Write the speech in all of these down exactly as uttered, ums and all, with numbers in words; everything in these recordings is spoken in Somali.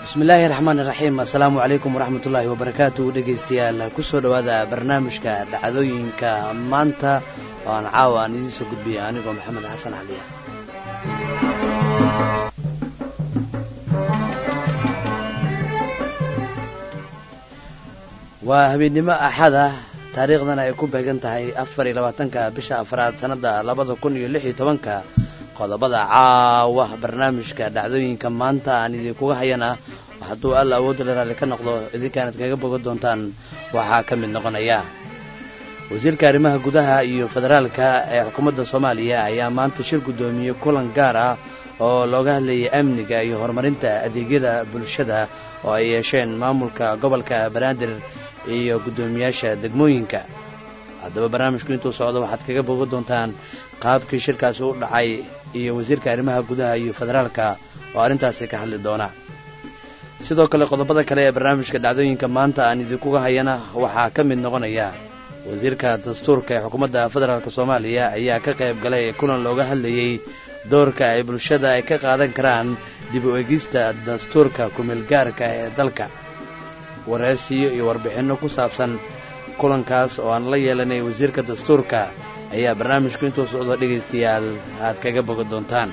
bismillaahi raxmaani raxiim assalaamu calaykum waraxmatullaahi wabarakaatu dhegaystayaal kusoo dhowaada barnaamijka dhacdooyinka maanta oo aan caawa aan idiin soo gudbiya anigoo maxamed xasan caliya waa habeennimo axada taariikhdana ay ku beegan tahay afar iyo labaatanka bisha afraad sannada labada kun iyo lix iyo tobanka qodobada caawa barnaamijka dhacdooyinka maanta aan idinkuga hayana hadduu alla awoodda la raalli ka noqdo idinkaanad kaga bogan doontaan waxaa ka mid noqonaya wasiirka arrimaha gudaha iyo federaalka ee xukuumadda soomaaliya ayaa maanta shir guddoomiyey kulan gaar ah oo looga hadlayay amniga iyo horumarinta adeegyada bulshada oo ay yeesheen maamulka gobolka banaadir iyo guddoomiyaasha degmooyinka haddaba barnaamijku intuu socdo waxaad kaga bogan doontaan qaabkii shirkaasi u dhacay iyo wasiirka arrimaha gudaha iyo federaalka oo arrintaasi ka hadli doona sidoo kale qodobada kale ee barnaamijka dhacdooyinka maanta aan idinkuga hayana waxaa ka mid noqonaya wasiirka dastuurka ee xukuumadda federaalka soomaaliya ayaa ka qayb galay kulan looga hadlayey doorka ay bulshada ay ka qaadan karaan dib u eegista dastuurka kumeelgaarka ee dalka waraysiyo iyo warbixinno ku saabsan kulankaas oo aan la yeelanay wasiirka dastuurka ayaa barnaamijku intuu socdo dhegaystayaal aad kaga bogan doontaan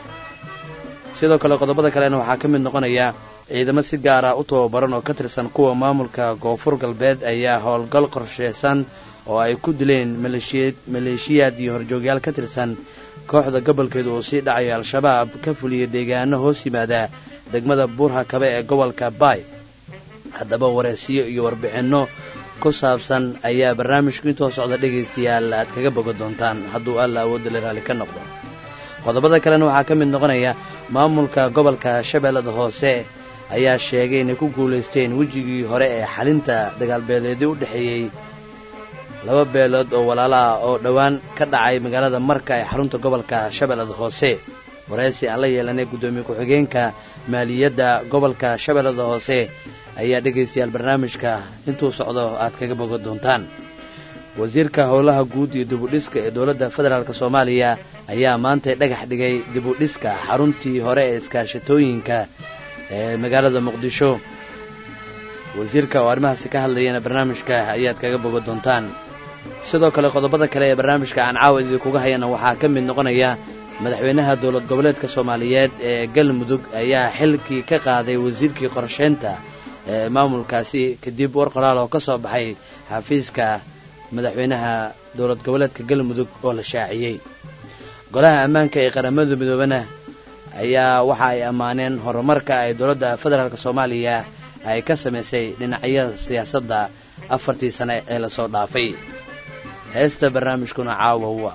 sidoo kale qodobada kalena waxaa ka mid noqonaya ciidamo si gaara u tababaran oo ka tirsan kuwa maamulka koonfur galbeed ayaa howlgal qorsheysan oo ay ku dileen maleeshiyad maleeshiyaad iyo horjoogyaal ka tirsan kooxda gobolkeeda oo sii dhacayo al-shabaab ka fuliyay deegaano hoos yimaada degmada buurha kabe ee gobolka baay haddaba waraysiyo iyo warbixinno ku saabsan ayaa barnaamijku intoo socda dhegaystayaal aad kaga bogan doontaan hadduu alla awoodda la raalli ka noqdo qodobada kalena waxaa ka mid noqonaya maamulka gobolka shabeellada hoose ayaa sheegay inay ku guulaysteen wejigii hore ee xalinta dagaalbeeleedii u dhexeeyey laba beelood oo walaala ah oo dhowaan ka dhacay magaalada marka ee xarunta gobolka shabeellada hoose waraysi aan la yeelanay guddoomiye ku-xigeenka maaliyadda gobolka shabeellada hoose ayaa dhegaystayaal barnaamijka intuu socdo aad kaga bogan doontaan wasiirka howlaha guud iyo dibudhiska ee dowladda federaalk soomaaliya ayaa maantay dhagax dhigay dibudhiska xaruntii hore ee iskaashatooyinka ee magaalada muqdisho wasiirka oo arrimahaasi ka hadlayana barnaamijka ayaad kaga bogan doontaan sidoo kale qodobada kale ee barnaamijka aan caawa idinkuga hayana waxaa ka mid noqonaya madaxweynaha dowlad goboleedka soomaaliyeed ee galmudug ayaa xilkii ka qaaday wasiirkii qorsheynta ee maamulkaasi kadib war qoraal oo ka soo baxay xafiiska madaxweynaha dowlad goboleedka galmudug oo la shaaciyey golaha ammaanka ee qaramada midoobana ayaa waxa ay ammaaneen horumarka ay dowladda federaalk soomaaliya ay ka samaysay dhinacyada siyaasadda afartii sane ee lasoo dhaafay heesta barnaamijkuna caawa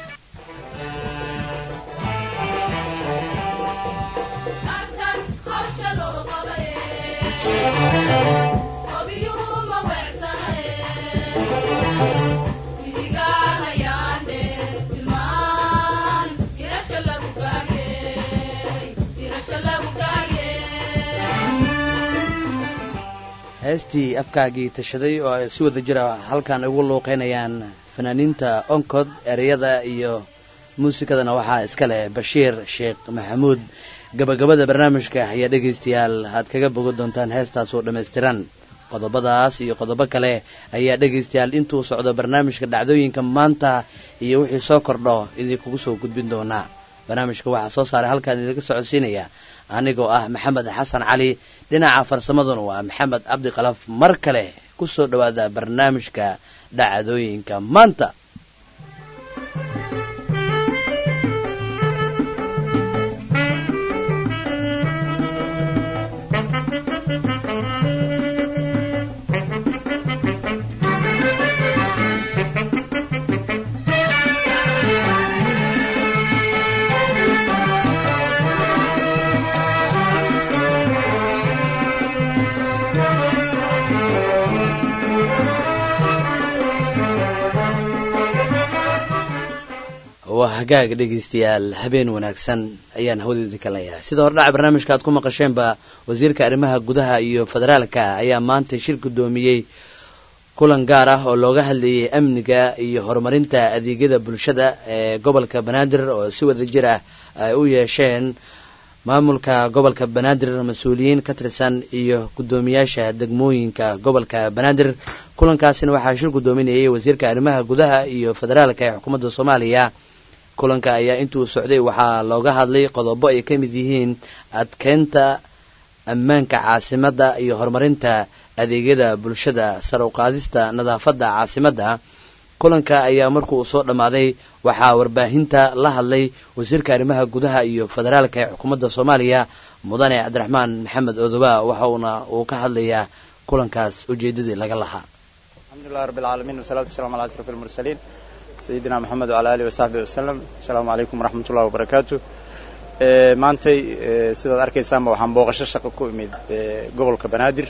heestii afkaagii tashaday oo ay si wada jira halkan ugu luuqeynayaan fanaaniinta onkod ereyada iyo muusikadana waxaa iska leh bashiir sheekh maxamuud gabagabada barnaamijka ayaa dhegaystayaal aad kaga bogan doontaan heestaas oo dhammaystiran qodobadaas iyo qodobo kale ayaa dhegaystayaal intuu socdo barnaamijka dhacdooyinka maanta iyo wixii soo kordho idinkugu soo gudbin doonaa barnaamijka waxaa soo saaray halkaan idinka socodsiinaya anigoo ah maxamed xasan cali dhinaca farsamaduna waa maxamed cabdi qalaf mar kale ku soo dhowaada barnaamijka dhacdooyinka maanta hagaaga dhegaystayaal habeen wanaagsan ayaan hawdeeda ka leeyahay sida hordhaca barnaamijka aad ku maqasheenba wasiirka arrimaha gudaha iyo federaalka ayaa maanta shir guddoomiyey kulan gaar ah oo looga hadlayay amniga iyo horumarinta adeegyada bulshada ee gobolka banaadir oo si wada jir ah ay u yeesheen maamulka gobolka banaadir mas-uuliyiin ka tirsan iyo guddoomiyaasha degmooyinka gobolka banaadir kulankaasina waxaa shir guddoominayay wasiirka arrimaha gudaha iyo federaalka ee xukuumadda soomaaliya kulanka ayaa intuu socday waxaa looga hadlay qodobo ay ka mid yihiin adkeynta ammaanka caasimadda iyo horumarinta adeegyada bulshada sar u qaadista nadaafadda caasimadda kulanka ayaa markuu soo dhammaaday waxaa warbaahinta la hadlay wasiirka arrimaha gudaha iyo federaalka ee xukuumadda soomaaliya mudane cabdiraxmaan maxamed odoba waxauna uu ka hadlayaa kulankaas ujeedadii laga lahaa alxamdulillahi rabbil caalamiin wasalaatu wasalaamu calaa ashrafil mursaliin sayidina maxamed wacala alihi wasaxbihi wasalam asalaamu calaykum waraxmatullahi wabarakaatu maantay sidaad arkaysaanba waxaan booqasho shaqo ku imid gobolka banaadir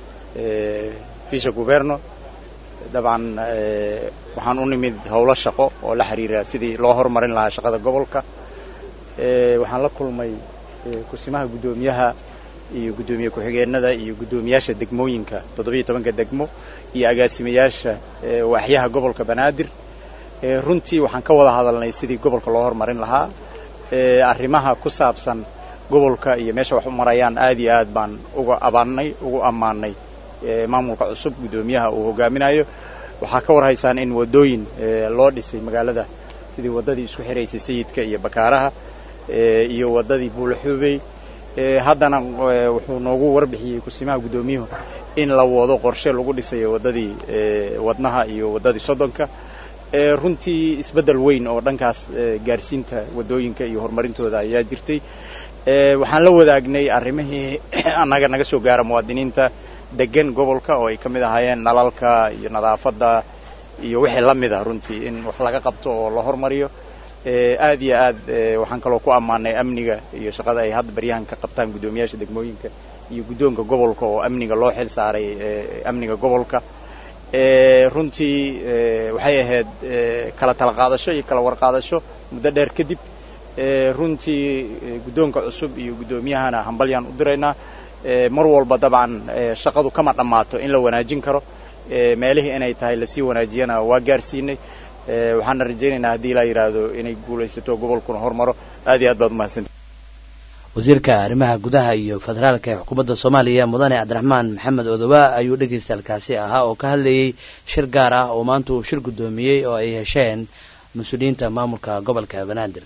fisha guberno dabcan waxaan u nimid howlo shaqo oo la xiriira sidii loo horumarin lahaa shaqada gobolka waxaan la kulmay kursimaha guddoomiyaha iyo guddoomiye ku-xigeenada iyo guddoomiyaasha degmooyinka toddobiyo tobanka degmo iyo agaasimayaasha waaxyaha gobolka banaadir runtii waxaan ka wada hadalnay sidii gobolka loo horumarin lahaa arrimaha ku saabsan gobolka iyo meesha wax u marayaan aad iyo aad baan uga abaannay ugu ammaanay maamulka cusub guddoomiyaha uu hogaaminayo waxaa ka war haysaan in waddooyin loo dhisay magaalada sidii waddadii isku xiraysay sayidka iyo bakaaraha iyo waddadii buulaxuubey haddana wuxuu noogu warbixiyey kursimaha guddoomiyuhu in la wado qorshe lagu dhisayo waddadii wadnaha iyo waddadii soddonka runtii isbeddel weyn oo dhankaas gaarsiinta waddooyinka iyo horumarintooda ayaa jirtay waxaan la wadaagnay arrimihii annaga naga soo gaara muwaadiniinta degan gobolka oo ay ka mid ahaayeen nalalka iyo nadaafadda iyo wixii la mid ah runtii in wax laga qabto oo la hormariyo aad iyo aad waxaan kaloo ku ammaanay amniga iyo shaqada ay hadda baryahan ka qabtaan guddoomiyaasha degmooyinka iyo guddoonka gobolka oo amniga loo xil saaray amniga gobolka runtii waxay ahayd kala tala qaadasho iyo kala warqaadasho muddo dheer kadib runtii guddoonka cusub iyo guddoomiyahana hambalyaan u diraynaa mar walba dabcan shaqadu kama dhammaato in la wanaajin karo meelihii inay tahay lasii wanaajiyana waa gaarsiinay waxaana rajaynaynaa haddii la yidhaahdo inay guulaysato gobolkuna hormaro aad iyo aad baad umahadsantay wasiirka arrimaha gudaha iyo federaalka ee xukuumadda soomaaliya mudane cabdiraxmaan maxamed odoba ayuu dhegaystaalkaasi ahaa oo ka hadlayay shir gaar ah oo maanta uu shir guddoomiyey oo ay hesheen mas-uuliyiinta maamulka gobolka banaadir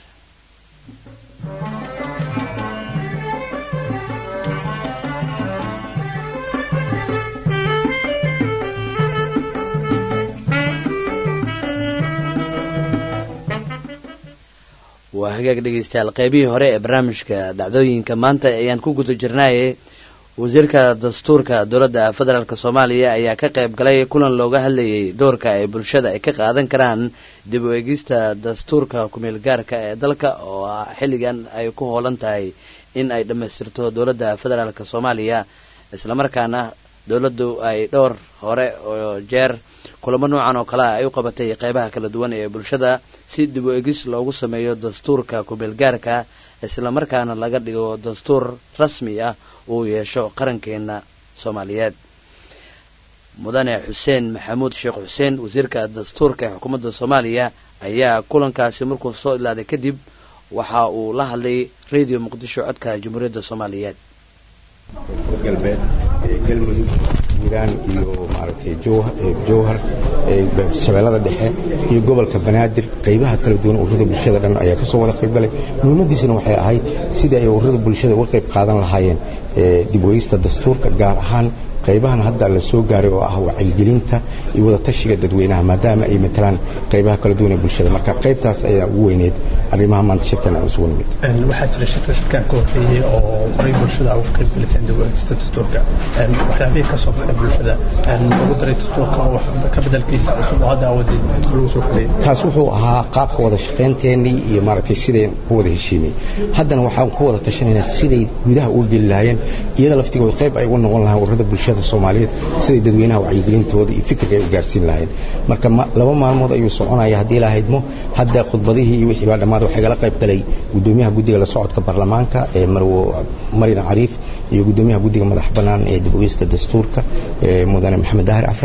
waa hagaag dhegaystayaal qaybihii hore ee barnaamijka dhacdooyinka maanta ayaan ku guda jirnaaye wasiirka dastuurka dowladda federaalk soomaaliya ayaa ka qayb galay kulan looga hadlayay doorka ay bulshada ay ka qaadan karaan dib u eegista dastuurka kumeel gaarka ee dalka oo xilligan ay ku hoolan tahay in ay dhammaystirto dowladda federaalk soomaaliya islamarkaana dowladdu ay dhowr hore oo jeer kulamo noocan oo kale ay u qabatay qaybaha kala duwan ee bulshada si dib u egis loogu sameeyo dastuurka kumeelgaarka islamarkaana laga dhigo dastuur rasmi ah uu yeesho qarankeena soomaaliyeed mudane xuseen maxamuud sheekh xuseen wasiirka dastuurka ee xukuumadda soomaaliya ayaa kulankaasi markuu soo ilaaday kadib waxa uu la hadlay radio muqdisho codka jamhuuriyadda soomaaliyeed galbeed galmudug hiiraan iyo maaragtay jowhar shabeellada dhexe iyo gobolka banaadir qaybaha kala duwan ururada bulshada dhan ayaa ka soo wada qayb galay muhiimadiisana waxay ahayd sidii ay ururada bulshada uga qayb qaadan lahaayeen dib u eegista dastuurka gaar ahaan qaybahan hadda la soo gaaray oo ah wacyigelinta iyo wada tashiga dadweynaha maadaama ay matalaan qaybaha kala duwan ee bulshada marka qaybtaas ayaa ugu weyneed arrimaha maanta shirkan aan isugu nimid waxaa jira shirka shirkan ka horreeyay oo horay bulshada uga qayb galateen dib u eegista dastuurka waxyaabihii ka soo baxay bulshada lagu daray dastuurka wax ka bedelkiisa cusub oo hadda awoodii lagu soo xulay kaas wuxuu ahaa qaabka wada shaqaynteennii iyo maaragtay sideen ku wada heshiinay haddana waxaan ku wada tashanaynaa siday gudaha uga geli lahaayeen iyada laftigooda qayb ay ugu noqon lahaan ururada bulshada Soomaaliyeed siday dadweynaha wacyigelintooda iyo fikirka ay u gaarsiin lahayn marka laba maalmood ayuu soconaya hadii la haydmo hadda khudbadihii iyo wixii baa dhamaad waxay kala qayb galay gudoomiyaha guddiga la socodka baarlamaanka ee marwo Marina Cariif iyo gudoomiyaha guddiga madax banaan ee dib u eegista dastuurka ee mudane Maxamed Daahir Afrax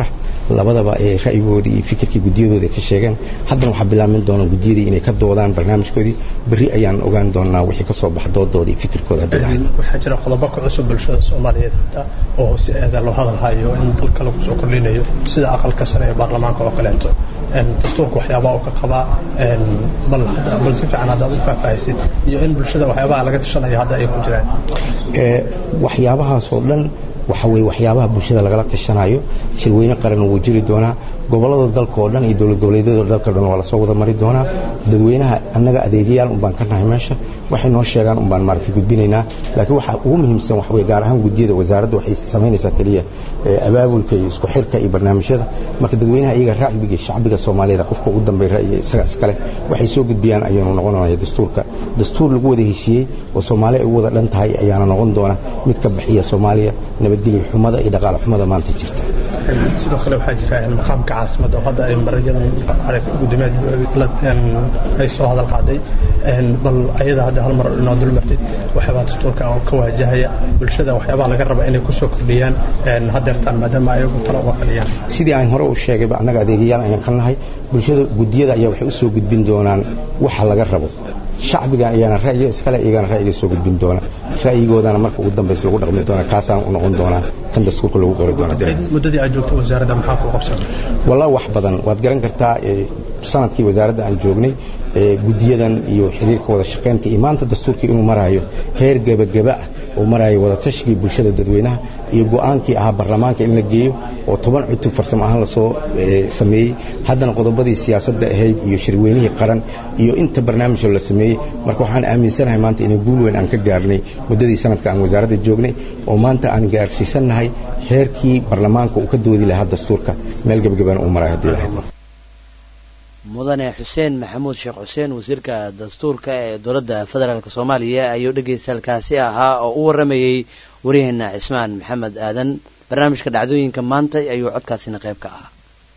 labadaba ee ra'yigoodii iyo fikirkii gudiyadooda ka sheegeen haddana waxaa bilaaban doona gudiyadii inay ka doodaan barnaamijkoodii berri ayaan ogaan doonaa wixii ka soo baxa doodoodii fikirkooda haddii lahayd waxaa jira qodobo ka cusub bulshada Soomaaliyeed hadda oo si aad loo hadalhayo in dalka lagu soo kordhinayo sida aqalka sare ee baarlamaanka oo kale in dastuurka waxyaabaha uu ka qabaa in bal bal si fiican hadda u faahfaahisid iyo in bulshada waxyaabaha laga tashanayo hadda ay ku jiraan ee waxyaabahaas oo dhan waxa way waxyaabaha bulshada lagala tashanayo shirweyne qaran uu jiri doona gobolada dalka oo dhan iyo dawlad goboleedyada dalka dhan waa la soo wada mari doona dadweynaha annaga adeegayaal u baan ka nahay meesha waxay noo sheegaan u baan maartay gudbinaynaa laakiin waxa ugu muhiimsan wax way gaar ahaan gudiyada wasaaradda waxay sameynaysaa kaliya abaabulka iyo isku xirka iyo barnaamijyada marka dadweynaha iyaga raaciga shacbiga Soomaaliyeed qofka ugu dambeeya ra'yi isaga iskale waxay soo gudbiyaan ayuu noqonayaa dastuurka dastuur lagu wada heshiiyay oo Soomaaliya ay wada dhan tahay ayaana noqon doona mid ka bixiya Soomaaliya nabadgelyo xumada iyo dhaqaale xumada maanta jirta sidoo kale waxaa jira in maqaamka caasimada oo hadda ay marayaan arag gudoomiyaha ay soo hadal qaaday bal ayada hadda hal mar inoo dul martay waxyaaba dastuurka oo ka waajahaya bulshada waxyaaba laga raba inay ku soo kordhiyaan hadeertan maadaama ay ugu talo uga faliyaan sidii aan hore u sheegay anaga adeegayaal ayaan ka nahay bulshada gudiyada ayaa waxay u soo gudbin doonaan waxa laga rabo shacbiga ayaana ra'yi iskale iyagana ra'yiga soo gudbin doona ra'yigoodana marka ugu dambeys lagu dhaqmi doona kaasaan u noqon doona kan dastuurka lagu qori doona muddadii aad joogtay wasaaradda maxaa ku qabsan wallahi wax badan waad garan kartaa sanadkii wasaaradda aan joognay gudiyadan iyo xiriirka wada shaqeynta iyo maanta dastuurkii inuu marayo heer gabagaba oo marayo wada tashigii bulshada dadweynaha iyo go'aankii ahaa baarlamaanka in la geeyo oo toban cutub farsamo ahaan la soo sameeyay haddana qodobadii siyaasadda ahayd iyo shirweynihii qaran iyo inta barnaamijka la sameeyay marka waxaan aaminsanahay maanta in guul weyn aan ka gaarnay muddadii sanadka aan wasaaradda joognay oo maanta aan gaarsiisanahay heerkii baarlamaanka uu ka doodi lahaa dastuurka meel gabagaban uu marayo hadii la hadlo mudane xuseen maxamuud sheekh xuseen wasiirka dastuurka ee dowladda federaalka Soomaaliya ayuu dhageysalkaasi ahaa oo u waramayay wariyaheena Cismaan Maxamed Aadan barnaamijka dhacdooyinka maanta ayuu codkaasina qayb ka ahaa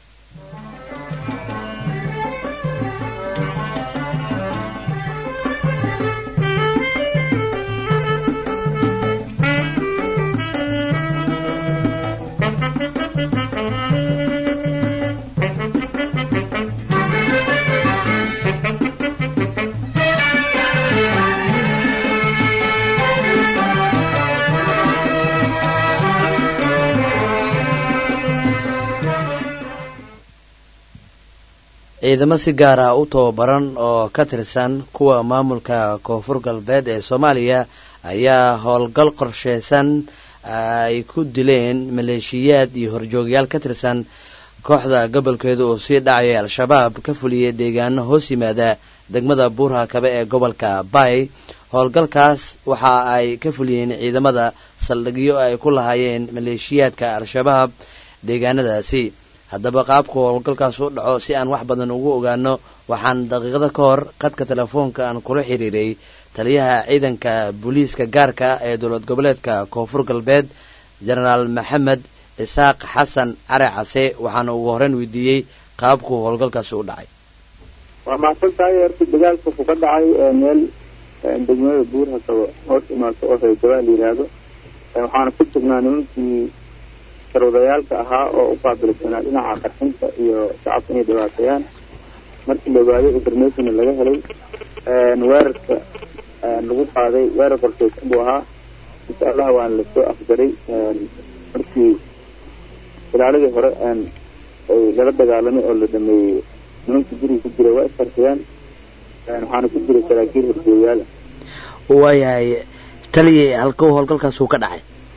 ciidamo si gaar ah u tababaran oo ka tirsan kuwa maamulka koonfur galbeed ee Soomaaliya ayaa howlgal qorsheysan ay ku dileen maleeshiyaad iyo horjoogyaal ka tirsan kooxda gobolkeeda oo sii dhacay al-shabaab ka fuliyay deegaano hoos yimaada degmada Buurhakaba ee gobolka Bay howlgalkaas waxa ay ka fuliyeen ciidamada saldhigyo ay ku lahaayeen maleeshiyaadka al-shabaab deegaanadaasi haddaba qaabka howlgalkaas u dhaco si aan wax badan ugu ogaano waxaan daqiiqada ka hor qadka telefoonka aan kula xiriiray taliyaha ciidanka booliiska gaarka ee dowlad goboleedka koonfur galbeed jenaraal maxamed isaaq xasan cali case waxaana ugu horreyn weydiiyey qaabku howlgalkaas u dhacay waa mahadsantahay horta dagaalka wuxuu ka dhacay meel degmada Buurhakaba hoos imaato oo reegabaal la yidhaahdo waxaana ku sugnaa nimankii sharwadayaalka ahaa oo u qaabilsanaa dhinaca qarxinta iyo shacabka inay dhibaateeyaan markii la ogaaday information laga helay weerarka lagu qaaday weerar qorsheysan buu ahaa insha allah waana lasoo afjaray markii ilaaladii hore ay lala dagaalamay oo la dhameeyey nimankii guriga ku jiray waa iskarxiyaan waxaana ku jiray saraakiil horjoogayaal waayahay taliye halkuu howlgalkaas uu ka dhacay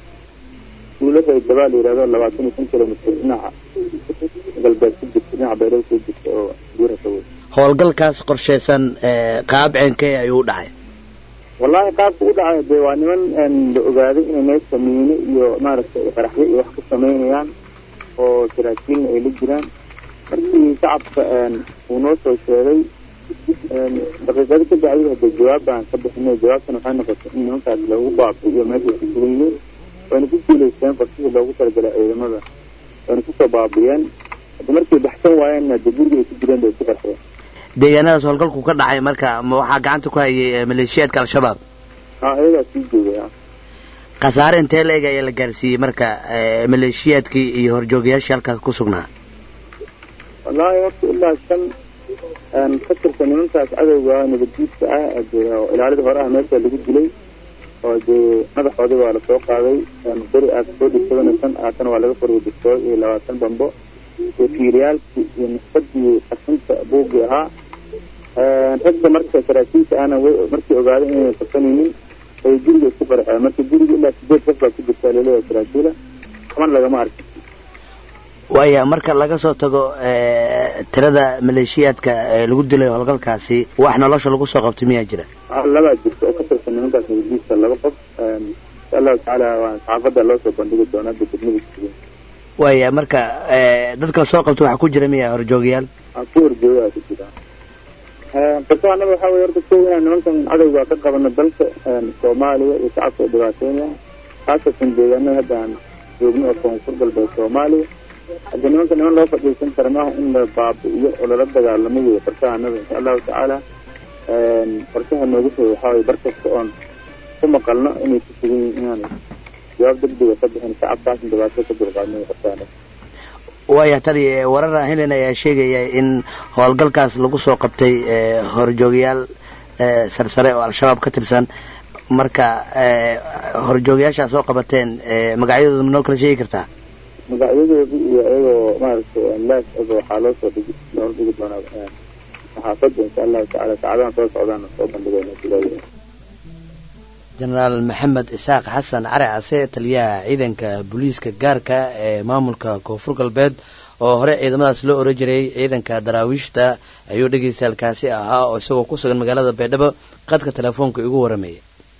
ولكن الجبال يرادوا لبعضهم يمكن لو مستنع قلب السجد سنع بيرو سجد أو جورة سوي howlgalkaas qorsheysan qaab ceenkee ayuu dhacay wallahi qaabku u dhacay deewaani man ogaado inay mees sameeyeen iyo maaragtay qaraxyo iyo wax ku sameeyaan oo saraakiin ay la jiraan markii shacabka uu noo soo sheegay daqiiqado ka bacdi hadda jawaab baan ka bixinay jawaabtan waxay noqotay in nimankaas lagu baabi'iyo meesha ku sugan waana ku guulaysteen farsidii loogu talagalay ciidamada waana kusoo baabiyeen hadda markay baxsan waayeen hadda guriga ay ku jireen bay ku qarxeen deegaanadaas howlgalku ka dhacay marka ma waxaa gacanta ku hayay maleeshiyaadka al-shabaab haa ayagaa sii joogaya khasaare intee la eg ayaa la gaarsiiyey marka maleeshiyaadkii iyo horjoogayaashii halkaas ku sugnaa wallaahi horta ilaa shan ka tirsan nimankaas cadowga nabaddiidka ah oo ilaalida hore ah meesha lagu dilay oo dee madaxoodii waa lasoo qaaday beri aad soo dhigsadana shan aatan waa laga farwadistooy iyo labaatan bambo iyo fiiriyaalkii iyo nisbadii qasinta buuggii ahaa ragga marka saraakiisha ahna markii ogaaday inay qabsanaynin ay guriga isku qarxeen marka guriga ilaa sideed qof baa ku jirtaa laleeyahay saraakiila kaman lagama arkin waaya marka laga soo tago tirada maleeshiyaadka lagu dilay howlgalkaasi wax nolosha lagu soo qabtay miyaa jira labaa jirta oo ka tirsan nimankaas nabadiisa laba qof insha allahu tacaala waa saxaafadda loo soo bandhigi doonaa degmada waaya marka dadka la soo qabta waxaa ku jira miya horjoogayaal ku horjoogaa ku jira qiso annaga waxaa weye horta kow inaan nimankan cadowga ka qabano dalka soomaaliya iyo shacabka oo dhibaateynaya khaasatan deegaanada hadda aan joogno oo koonfur galbeed soomaaliya hadda nimanka niman loo fadhiisan kara maaha in la baabi'iyo oo lala dagaalamo iyo qorshaha annaga insha allahu tacaala qorshaha noogu soo waxaa waye bar kasta oon ku maqalno inay ku sugan yihiin inaan jawaab degdega ka bixin shacabkaasna dhibaato ka dulqaadno qorshaha annaga waaya tali warar helin ayaa sheegaya in howlgalkaas lagu soo qabtay horjoogayaal sarsare oo al-shabaab ka tirsan marka horjoogayaashaa soo qabateen magacyadooda ma noo kala sheegi kartaa magacyadoodii iyo iyagoo maaragtay laas ego waxaa loo soo dhigi loola dhigi doonaa saxaafadda insha allahu tacaala saacadahan soo socdaana soo bandhigayna sidaaya jenaraal maxamed isaaq xasan cali case taliyaha ciidanka booliiska gaarka ee maamulka koonfur galbeed oo hore ciidamadaas loo oran jiray ciidanka daraawiishta ayuu dhegaystaalkaasi ahaa oo isagoo ku sugan magaalada baydhabo qadka telefoonka igu waramayay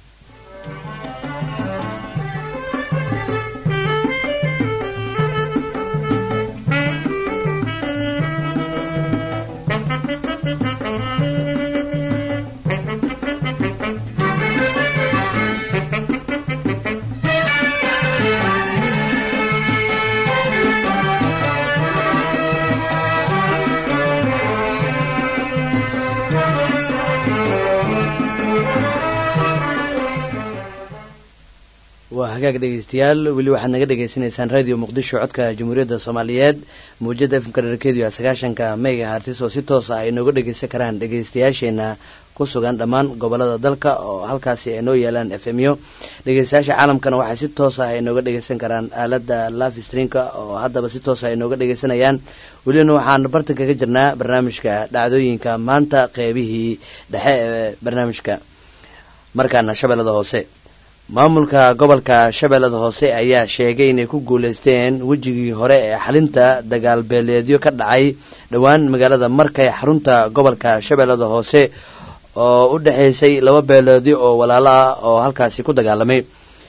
waa hagaag dhegeystayaal weli waxaad naga dhegaysanaysaan radio muqdisho codka jamhuuriyadda soomaaliyeed mawjada efmka dherkeedu a sagaashanka meyga hartis oo si toos ah ay nooga dhegeysan karaan dhegeystayaasheena ku sugan dhammaan gobolada dalka oo halkaasi ay noo yaalaan f m yo dhegeystayaasha caalamkana waxay si toos ah ay nooga dhegeysan karaan aalada live streamka oo haddaba si toos ah ay nooga dhegeysanayaan welina waxaan bartan kaga jirnaa barnaamijka dhacdooyinka maanta qeybihii dhexe ee barnaamijka markaana shabeellada hoose maamulka gobolka shabeellada hoose ayaa sheegay inay ku guulaysteen wejigii hore ee xalinta dagaal beeleedyo ka dhacay dhowaan magaalada markay xarunta gobolka shabeellada hoose oo u dhexaysay laba beeleedyo oo walaalo ah oo halkaasi ku dagaalamay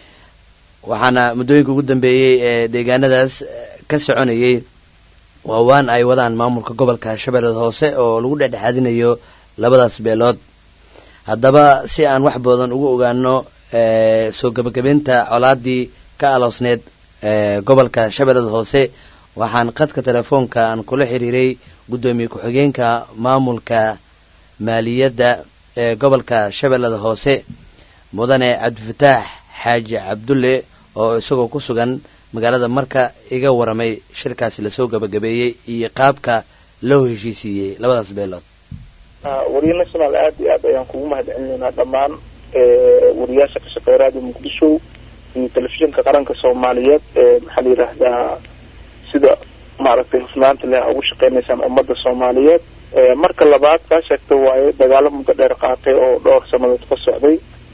waxaana muddooyinka ugu dambeeyey ee deegaanadaas ka soconayay waawaan ay wadaan maamulka gobolka shabeellada hoose oo lagu dhexdhexaadinayo labadaas beelood haddaba si aan wax badan ugu ogaano soo gabagabeynta colaadii ka aloosneed gobolka shabeellada hoose waxaan qadka telefoonka aan kula xiriiray guddoomiye ku-xigeenka maamulka maaliyadda ee gobolka shabeellada hoose mudane cabdifataax xaaji cabdulle oo isagoo ku sugan magaalada marka iga waramay shirkaasi lasoo gabagabeeyey iyo qaabka loo heshiisiiyey labadaas beelood wariye national aad iyo aad ayaan kugu mahadcelinaynaa dhammaan wariyaasha ka shaqeeya radio muqdisho iyo telefishinka qaranka soomaaliyeed maxaa la yidhaahdaa sida maaragtay hufnaanta leh ugu shaqeynaysaan ummadda soomaaliyeed marka labaad kaa sheegta waaye dagaalo muddo dheer qaatay oo dhowr sanadood ka socday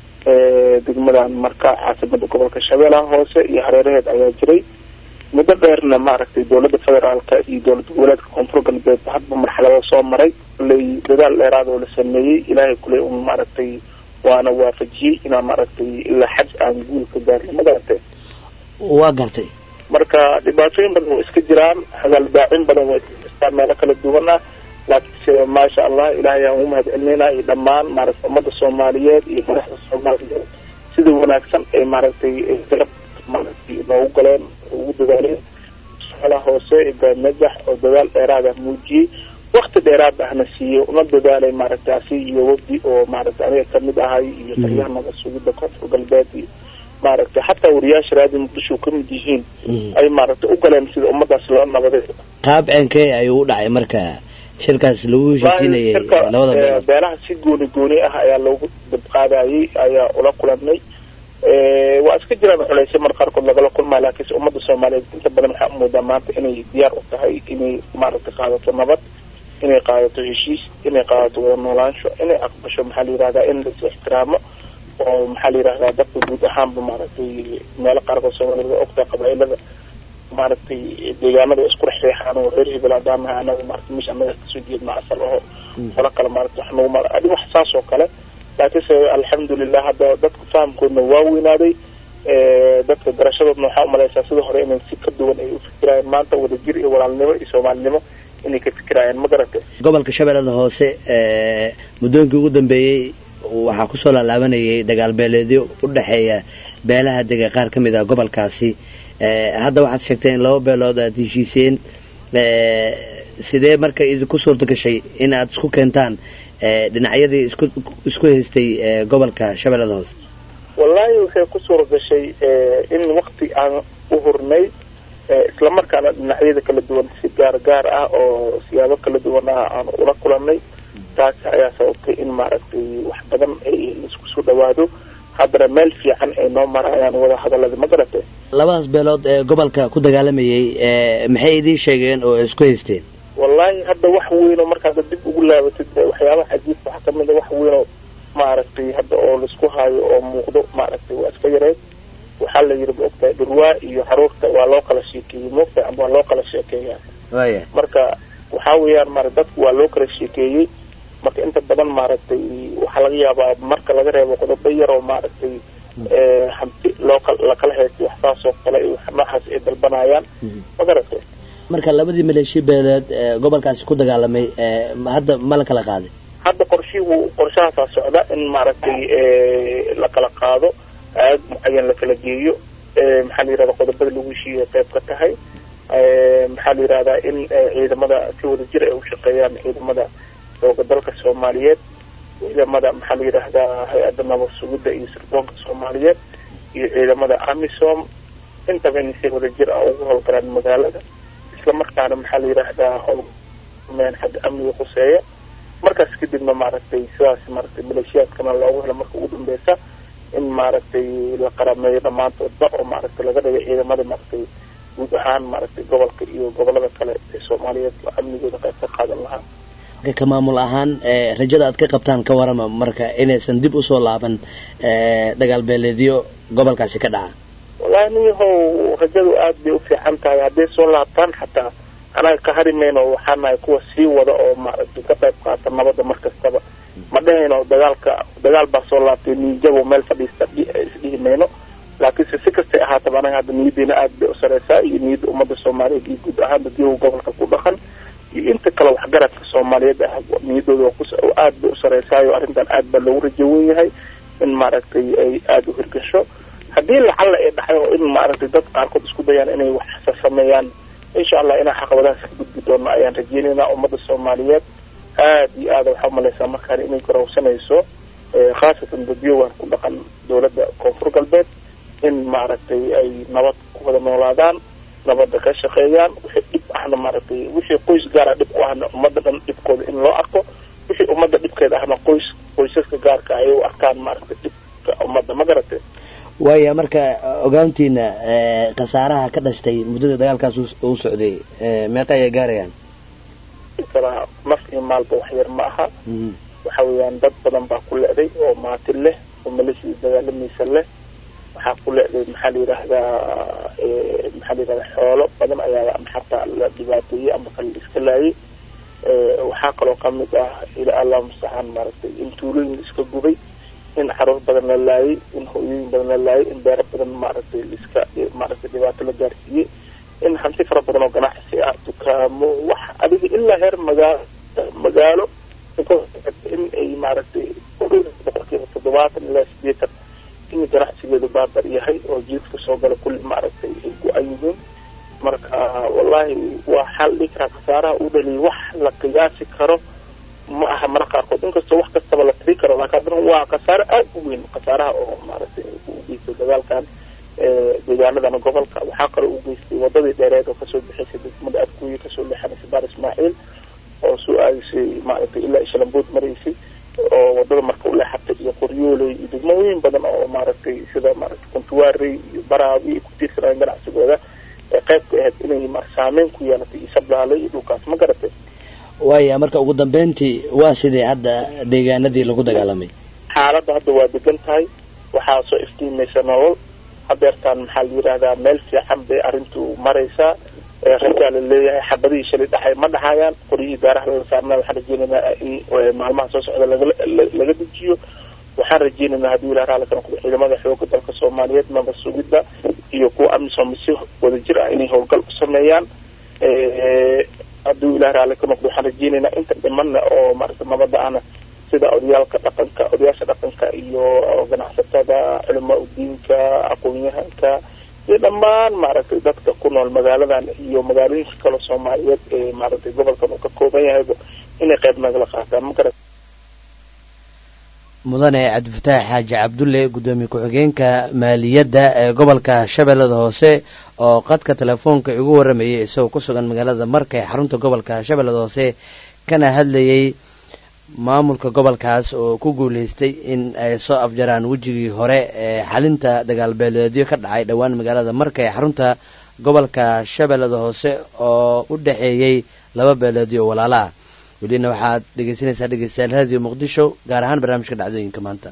degmadan marka caasimada gobolka shabeellaha hoose iyo hareeraheed ayaa jiray muddo dheerna maaragtay dowladda federaalka iyo dowlad goboleedka koonfur galbeed hadba marxalado soo maray kuley dadaal dheeraad oo la sameeyey ilaahay kuley un maaragtay waana waafajiyey inaa maaragtay ilaa xaj aan guulka gaarna magarantay waa gartay marka dhibaatooyin badan waa iska jiraan hagaaldaacin badan waa iska meelo kala duwan ah laakiinse maasha allah ilaahay aan ugu mahadcelinaynaa iyo dhammaan maaragtay ummadda soomaaliyeed iyo madaxda soomaaliyeed sida wanaagsan ay maaragtay garab maaragtay noogu galeen ugu dadaaleen shabeellaha hoose ibraahim najax oo dadaal dheeraad ah muujiyey wakti dheeraad ahna siiyey una dadaalay maaragtay asi iyo wafdi oo maaragtay aniga kamid ahay iyo taliyaha nabad sugidda koonfur galbeed iyo maaragtay xataa wariyaasha raadi muqdisho kamid yihiin ay maaragtay u galeen sida ummadaas loo nabaday qaab aankee ayuu u dhacay marka shirkaas lagu heshiinayay labada beelood beelaha si gooni gooni ah ayaa loogu dabqaadayay ayaa ula kulanay waa iska jiraan culaysyo mar qaarkood lagala kulmaa laakiin ummadda Soomaaliyeed inta badan waxaa moodaa maanta inay diyaar u tahay inay maaragtay qaadato nabad inay qaadato heshiis inay qaadato wada noolaansho inay aqbasho maxaa la yidhahdaa in la is ixtiraamo oo maxaa la yidhahdaa dadka guud ahaanba maaragtay meelo qaarkood Soomaalida ogta qabaa'ilada maaragtay deegaanada isku xeexaan oo reer hebel aadaan anaga maaragtay mish anaga kasoo jeedna asal oo wala kala maaragtay wax nagu mar adi wax saas oo kale laakiin alxamdulillah hadda dadku fahamkoodna waa weynaaday dadka garashadoodna waxaa umalaysaa sidii hore inay si ka duwan ay u fikirayaan maanta wadajir iyo walaalnimo iyo soomaalinimo inay ka fikirayaan ma garatay gobolka Shabeellada Hoose muddooyinkii ugu dambeeyay waxaa kusoo laalaabanayay dagaal beeleedyo u dhaxeeya beelaha dega qaar ka mid ah gobolkaasi hadda waxaad sheegtay in laba beelood aad heshiiseen sidee marka idinku suurta gashay in aad isku keentaan dhinacyadii isku isku haystay gobolka Shabeellada Hoose wallahi waxay ku suura gashay in waqti aan u hurnay isla markaana dhinacyada kala duwan si gaar gaar ah oo siyaabo kala duwan ah aan ula kulanay taas ayaa sababtay in maaragtay wax badan ay isku soo dhawaado haddana meel fiican ay noo marayaan wada hadallada ma garatay labadaas beelood ee gobolka ku dagaalamayay maxay idin sheegeen oo isku haysteen wallahi hadda wax weyn oo markaad dib ugu laabatid waxyaabaha cajiib waxa ka mid ah wax weyn oo maaragtay hadda oo la isku haayo oo muuqdo maaragtay waa iska yareed waxaa la yiri ogtahay dhurwaa iyo xaruurta waa loo kala sheekeeyay moogta ama waa loo kala sheekeeyaa waaya marka waxaa weeyaan mar dadku waa loo kala sheekeeyay marka inta badan maaragtay waxaa laga yaabaa marka laga reebo qodobo yar oo maaragtay ee hanti loo la kala heystay wax saas oo kale iyo waxnahaas ay dalbanayaan ma garatay marka labadii maleeshi beeleed gobolkaasi ku dagaalamay hadda ma la kala qaaday hadda qorshigu qorshaha socda in maaragtay ee la kala qaado aad mucayan la kala geeyo ee maxaa la yiraahdaa qodobada lagu heshiiyay qayb ka tahay ee maxaa la yiraahdaa in ciidamada si wada jir ay u shaqeeyaan ciidamada oo dalka Soomaaliyeed ciidamada maxaa la yiraahdaa hay'adda nabad sugidda iyo sirdoonka Soomaaliyeed iyo ciidamada AMISOM inta badan si wada jir ah ugu howlgalaan magaalada isla markaana maxaa la yiraahdaa howlmeen xad amniga quseeya markaas kadibna maaragtay sidaas maaragtay maleeshiyaadkana loogu helo marka ugu dambeysa in maaragtay la qarameeyo dhammaantoodba oo maaragtay laga dhigay ciidamada maaragtay guud ahaan maaragtay gobolka iyo gobolada kale ee Soomaaliyeed oo amnigooda qayb ka qaadan lahaa ka maamul ahaan rajada aad ka qabtaan ka warama marka inaysan dib u soo laaban dagaal beeleedyo gobolkaasi ka dhaca wallahi how rajadu aad bay u fiican tahay hadday soo laabtaan xataa anaga ka harimayno waxaana kuwa sii wada oo maaragtay ka qayb qaata nabadda markastaba ma dhahayno dagaalka dagaal baa soo laabtay niyadaba meel fadhiista isdhihimayno laakiin si kasta ahaataba anaga hadda niyadiina aad bay u sareysaa iyo niyadda ummadda Soomaaliyeed iyo guud ahaan dadka gobolka ku dhaqan iyo inta kale wax garadka Soomaaliyeed ah niyadooda aad bay u sareysaa arrintan aad baa loogu rajayn yahay in maaragtay ay aad u hirgasho haddii lacala ay dhaxay in maaragtay dad qaarkood isku dayaan inay wax sameeyaan insha Allah ina xaqabadaas ka gudbi doono ayaan rajaynaynaa ummadda Soomaaliyeed aad iyo aad waxa malaysaa markaan inay korowsanayso khaasatan dadyowan ku dhaqan dawladda koonfur galbeed in maaragtay ay nabad ku wada noolaadaan nabadda ka shaqeeyaan wixii dhib ahna maaragtay wixii qoys gaara dhib ku ahna ummadda dhan dhibkooda in loo arko wixii ummadda dhibkeeda ahna qoys qoysaska gaarka ay u arkaan maaragtay dhibka ummadda ma garatay waaya marka ogaantiina khasaaraha ka dhashtay muddada dagaalkaas uu socday meeqa ay gaarayaan kala naf iyo maalba wax yar ma aha waxa weeyaan dad badan baa ku leeday oo maatil leh oo maleeshiyada dagaalamiisa leh waxaa ku leeday maxaa la yiraahdaa maxaa la yiraahdaa xoolo badan ayaa xataa la dhibaateeyay ama kala iska laayay waxaa kaloo ka mid ah ila Allah musta'an maaragtay in tuulooyin iska gubay in xaruur badan la laayay in hooyooyin badan la laayay in beero badan maaragtay iska maaragtay dhibaato la gaarsiiyay in hanti fara badan oo ganacsi ah dukaamo wax adiga ilaa heer magaalo magaalo in ay maaragtay boqolkiiba toddobaatan ilaa sideetan in ganacsigeedu baabar yahay oo jiifka soo gala kulli maaragtay ay go-an yihiin marka wallahi waa xal dhikra khasaaraha u dhaliyay wax la qiyaasi karo ma aha marka qaarkood inkastoo wax kastaba la tiri karo laakiin waa khasaare aad u weyn khasaaraha oo maaragtay u geystay dagaalkan deegaanadana gobolka waxaa kaloo u geystay wadadii dheereed oo kasoo bixaysay degmada adkuuyi kasoo leexanaysay baar ismaaciil oo soo aadaysay maaragtay ilaa ishalambood maraysay oo wadada marka u leexatay iyo qoryooley iyo degmooyin badan oo maaragtay sida maaragtay kuntuwaarey iyo baraawi ay ku tiirsanayeen ganacsigooda ee qayb ka ahayd inay mar saameyn ku yeelatay iyo sablaale iyo dhulkaas ma garatay waaya marka ugu dambeyntii waa sidii hadda deegaanadii lagu dagaalamay xaaladda hadda waa degan tahay waxaa soo iftiimaysa nolol hadeertaan maxaa la yidhaahdaa meel fiican bay arrintu maraysaa rajaa la leeyahay xabadihii shalay dhaxay ma dhaxayaan qoryihii beeraha lala saarnaa waxaan rajeynaynaa in maalmaha soo socda laga dejiyo waxaan rajeynaynaa haddii ilaah raali ka noqdo ciidamada xooga dalka soomaaliyeed nabad sugidda iyo kuwa amisom si wadajir ah inay howlgal u sameeyaan haddii ilaah raali ka noqdo waxaan rajeynaynaa inta dhimanna oo maaragta nabadda ana sida odayaalka dhaqanka odayaasha dhaqanka iyo ganacsatada culama udiinka aqoon-yahanka iyo dhammaan maaragtay dadka ku nool magaaladan iyo magaalooyinka kale soomaaliyeed ee maaragtay gobolkan uu ka kooban yahayba inay qayb nagala qaataan ma garat mudane cabdifataax xaaji cabdulle guddoomiye ku-xigeenka maaliyadda ee gobolka shabeellada hoose oo qadka telefoonka igu waramayay isagoo ku sugan magaalada marka ee xarunta gobolka shabeellada hoose kana hadlayay maamulka gobolkaas oo ku guulaystay in ay soo afjaraan wejigii hore ee xalinta dagaal beeleedyo ka dhacay dhowaan magaalada marka ee xarunta gobolka shabeellada hoose oo u dhexeeyey laba beeleedyo walaalaah welina waxaad dhegeysanaysaa dhegeystayaal raadiyo muqdisho gaar ahaan barnaamijka dhacdooyinka maanta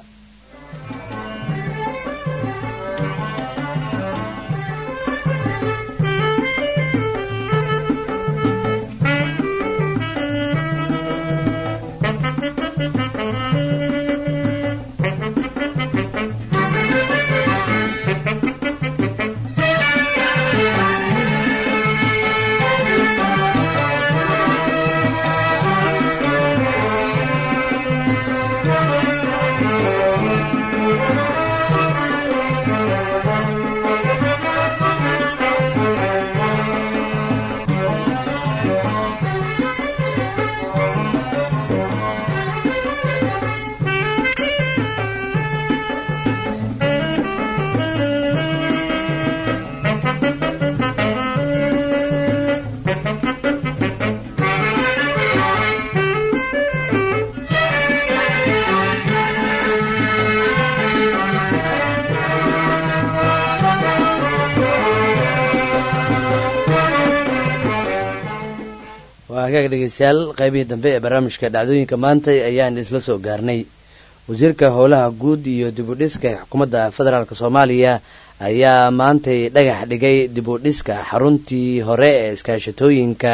dhegeystayaal qaybihii dambe ee barnaamijka dhacdooyinka maanta ayaan isla soo gaarnay wasiirka howlaha guud iyo dib u dhiska xukuumadda federaalk soomaaliya ayaa maantay dhagax dhigay dib u dhiska xaruntii hore ee iskaashatooyinka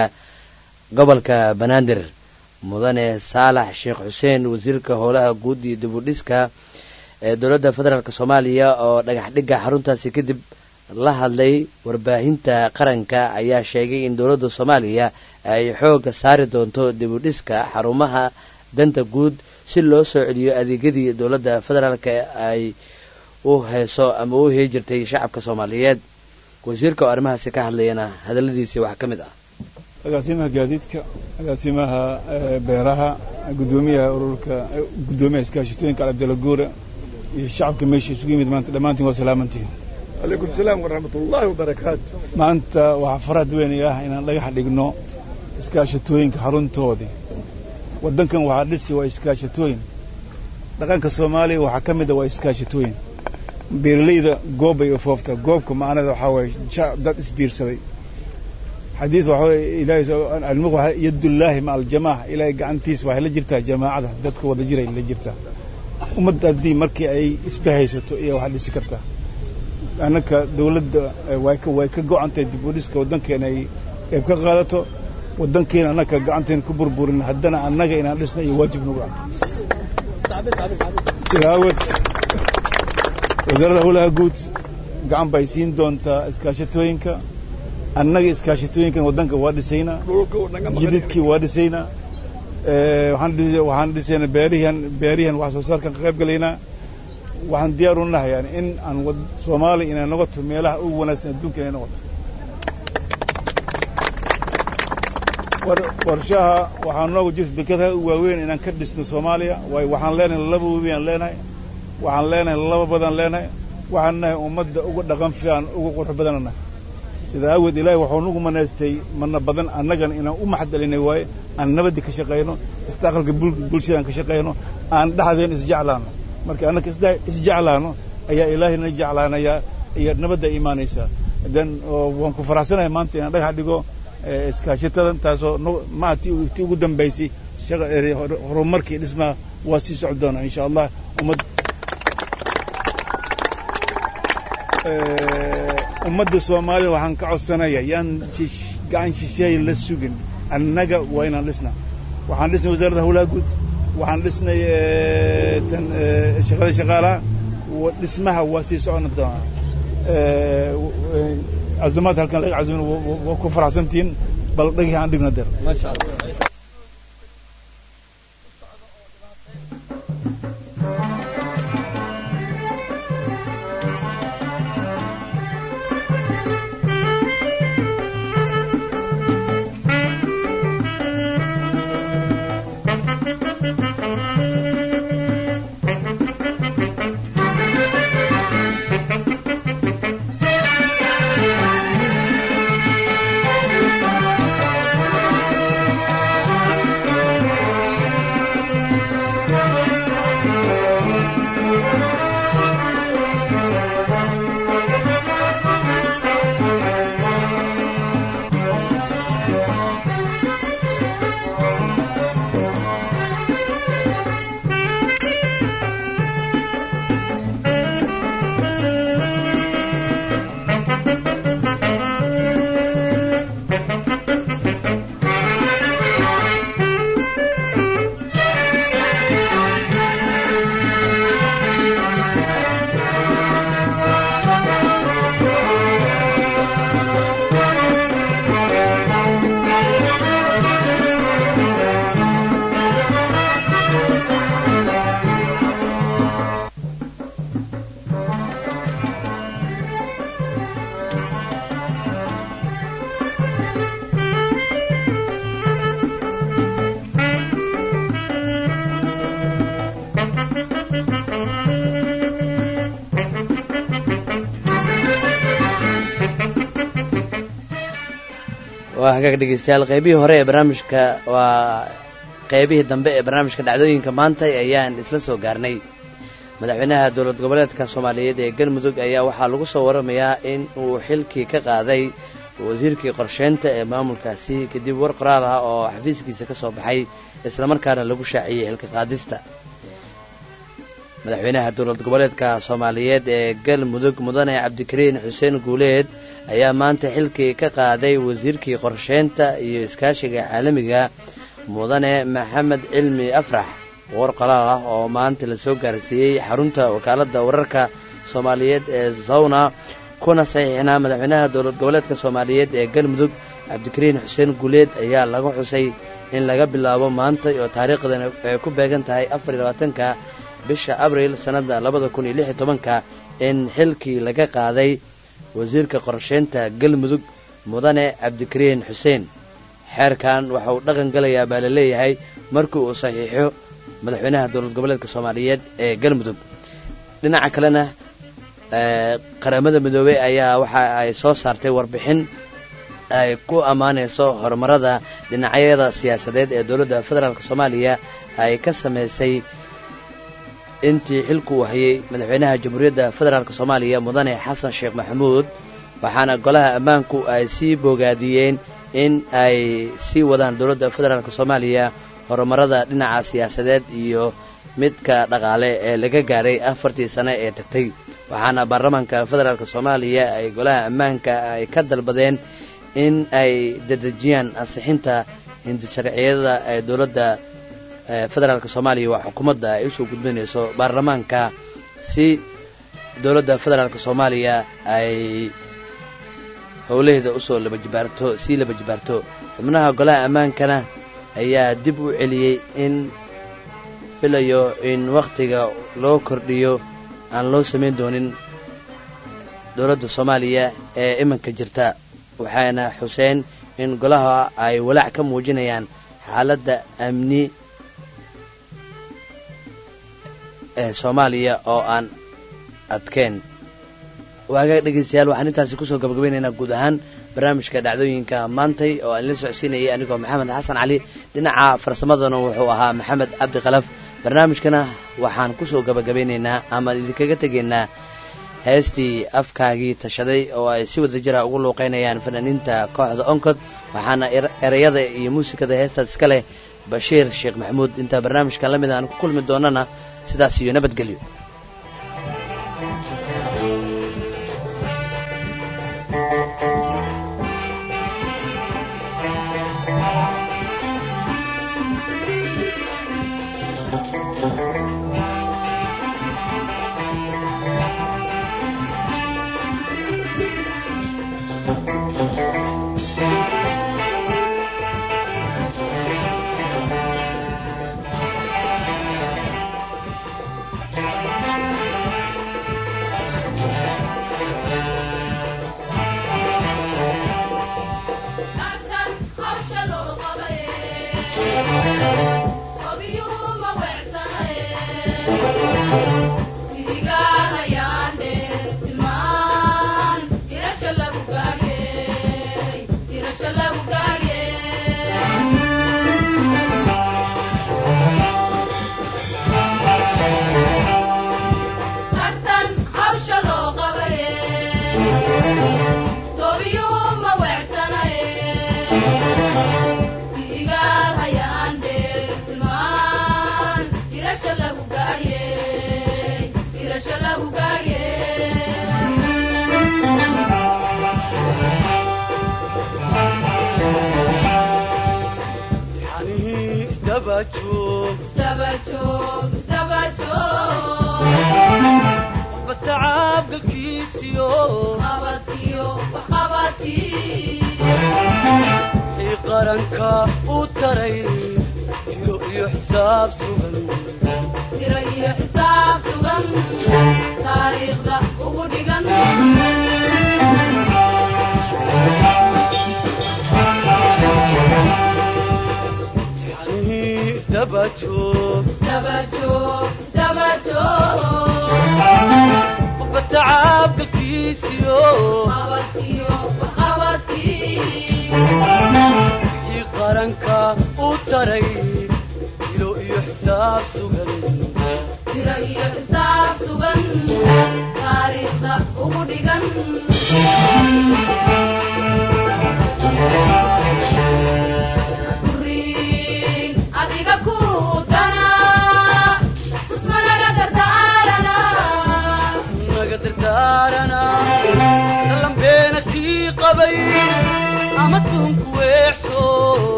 gobolka banaadir mudane saalax sheekh xuseen wasiirka howlaha guud iyo dib u dhiska ee dowladda federaalk soomaaliya oo dhagax dhigga xaruntaasi kadib la hadlay warbaahinta qaranka ayaa sheegay in dowladda soomaaliya ay xooga saari doonto dib u dhiska xarumaha danta guud si loo soo celiyo adeegyadii dowladda federaalka ay u hayso ama u hei jirtay shacabka soomaaliyeed wasiirka oo arrimahaasi ka hadlayana hadalladiisii waxaa ka mid ah agaasimaha gaadiidka agaasimaha beeraha guddoomiyaha ururka guddoomiyaha iskaashatooyinka cabdalla guura iyo shacabka meesha isugu yimid maanta dhammaantiin waa salaamantihiin calaykum salaam waraxmatullaahi wabarakaatu maanta waxaa farad weyn ah inaan dhagax dhigno iskaashatooyinka xaruntoodii waddankan waxaa dhisi waa iskaashatooyin dhaqanka soomaaliya waxaa ka mid a waa iskaashatooyin beeralayda goob bay ufooftaa goobka macnaheeda waxaa waaye dad isbiirsaday xadiis waxaa waye ilaahay almuq waxaa yadullaahi maca aljamaaca ilaahay gacantiisa waxay la jirtaa jamaacada dadka wada jiray la jirtaa ummadda haddii markii ay isbahaysato iyo waxaa dhisi kartaa annaka dawladda way ka way ka go'antay dib u dhiska waddankeena ay qayb ka qaadato waddankeena annaka gacanteena ku burburin haddana annaga inaan dhisno iyo waajib nagu ah sidaawad wasaaradda howlaha guud gacan bay siin doontaa iskaashatooyinka annaga iskaashatooyinkan waddanka waa dhisaynaa jididkii waa dhisaynaa waxaan dhisaynaa beerihan beerihan wax soo saarkan ka qayb galaynaa waxaan diyaar u nahay yani in aan soomaaliya inay noqoto meelaha ugu wanaagsan adduunka inay noqoto warshaha waxaa noogu jirta dekadaha u waaweyn inaan ka dhisno soomaaliya waayo waxaan leenahay laba webi aan leenahay waxaan leenahay laba badaan leenahay waxaan nahay ummadda ugu dhaqan fiican ugu qurux badanana sida awgeed ilaahay wuxuu nagu manaystay mana badan annagana inaan u maxdalinay waaye aan nabadda ka shaqayno istaqalka bulshada ka shaqayno aan dhaxdeen isjeclaano marka annaka isjeclaano ayaa ilaahayna jeclaanaya iyo nabadda iimaanaysa dan waan ku faraxsanahay maanta inaan dhagax dhigo iskaashatada taasoo maati ugu dambaysay horumarkii dhismaha waa sii socon doonaa insha allah ummad ummadda Soomaaliya waxaan ka codsanayaa yaan gacan shisheey la sugin annaga waa inaan dhisnaa waxaan dhisnay wasaaradda hawlaha guud waxaan dhisnay tan shaqada shaqaalaha dhismaha waa sii socon doonaa عزومات هالكن لقى عزومة وكفر عسنتين بل لقي عندي بندر ما شاء الله hagaag dhegeystayaal qaybihii hore ee barnaamijka waa qaybihii dambe ee barnaamijka dhacdooyinka maanta ayaan isla soo gaarnay madaxweynaha dowlad goboleedka Soomaaliyeed ee Galmudug ayaa waxaa lagu soo waramayaa in uu xilkii ka qaaday wasiirkii qorsheynta ee maamulkaasi kadib war qoraal ah oo xafiiskiisa ka soo baxay isla markaana lagu shaaciyay xilka qaadista madaxweynaha dowlad goboleedka Soomaaliyeed ee Galmudug mudane Cabdikariin Xuseen Guuleed ayaa maanta xilkii ka qaaday wasiirkii qorsheynta iyo iskaashiga caalamiga mudane Maxamed Cilmi Afrax war qoraal ah oo maanta la soo gaarsiiyay xarunta wakaaladda wararka Soomaaliyeed ee Zawna kuna saxiixnaa madaxweynaha dowlad goboleedka Soomaaliyeed ee Galmudug Cabdikariin Xuseen Guuleed ayaa lagu xusay in laga bilaabo maanta oo taariikhdan ay ku beegan tahay afar iyo labaatanka bisha Abriil sanada labada kun iyo lix iyo tobanka in xilkii laga qaaday wasiirka qorsheynta Galmudug mudane Cabdikariin Xuseen xeerkan waxa uu dhaqan galayaa baa la leeyahay markii uu saxiixo madaxweynaha dowlad goboleedka Soomaaliyeed ee Galmudug dhinaca kalena ee qaramada midoobay ayaa waxa ay soo saartay warbixin ay ku amaanayso horumarada dhinacyada siyaasadeed ee dowladda federaalka Soomaaliya ay ka sameysay intii xilku hayay madaxweynaha jamhuuriyadda federaalka Soomaaliya mudane Xasan Sheekh Maxamuud waxaana golaha ammaanku ay sii bogaadiyeen in ay sii wadaan dowladda federaalka Soomaaliya horumarada dhinaca siyaasadeed iyo midka dhaqaale ee laga gaaray afartii sano ee tagtay waxaana baarlamaanka federaalka Soomaaliya ay golaha ammaanka ay ka dalbadeen in ay dadajiyaan ansixinta hindisharciyada ee dowladda federaalka Soomaaliya waa xukuumadda ay soo gudbinayso baarlamaanka si dowladda federaalka Soomaaliya ay howlaheeda u soo laba jibaarto si laba jibaarto xubnaha golaha ammaankana ayaa dib u celiyay in filayo in waqtiga loo kordhiyo aan loo sameyn doonin dowladda Soomaaliya ee imanka jirta waxaana xuseen in golaha ay walaac ka muujinayaan xaaladda amni ee Soomaaliya oo aan adkeen waaga dhegeystayaal waxaan intaasi kusoo gabagabaynaynaa guud ahaan barnaamijka dhacdooyinka maantay oo aan la socodsiinayay anigoo maxamed xasan cali dhinaca farsamadana wuxuu ahaa maxamed cabdi khalaf barnaamijkana waxaan kusoo gabagabaynaynaa ama idinkaga tegaynaa heestii afkaagii tashaday oo ay si wada jira ugu luuqeynayaan fanaaniinta kooxda onkod waxaana ereyada iyo muusikada heestaas iska leh bashiir sheekh maxamuud intaa barnaamijkan la mid aan ku kulmi doonana sidaas iyo nabadgelyo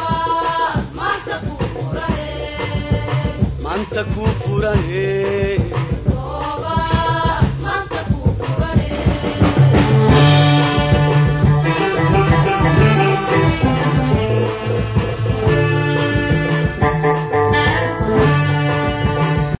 Manta ku furane